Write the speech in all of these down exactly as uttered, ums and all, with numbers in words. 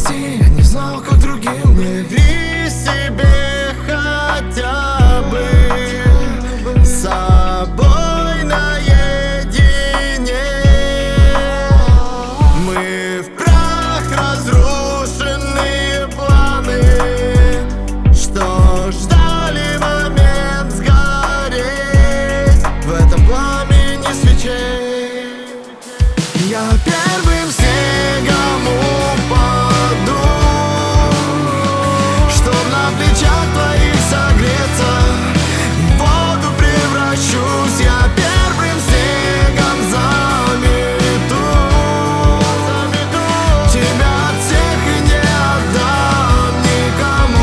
прости, я не знал, как другим быть. Бери себе хотя бы с собой наедине. Мы в прах разрушенные планы, что ждали момент сгореть в этом пламени свечей. Я первым снегом упаду, чтоб на плечах твоих согреться, в воду превращусь. Я первым снегом замету, замету тебя от всех и не отдам никому.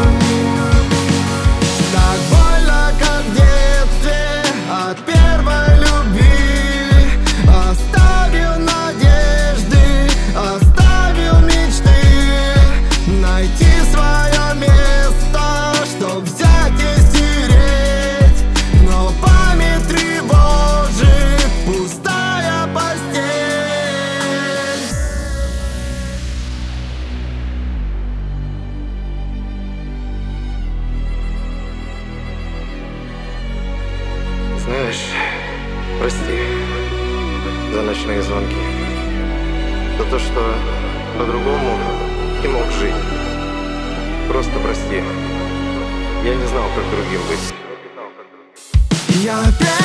Так больно, как в детстве от первой любви. Оставил надежды, оставил мечты, найти свое место, чтоб взять и стереть. Но память тревожит пустая постель. Знаешь, прости за ночные звонки, за то, что по-другому не мог жить. Просто прости. Я не знал, как другим быть. я первым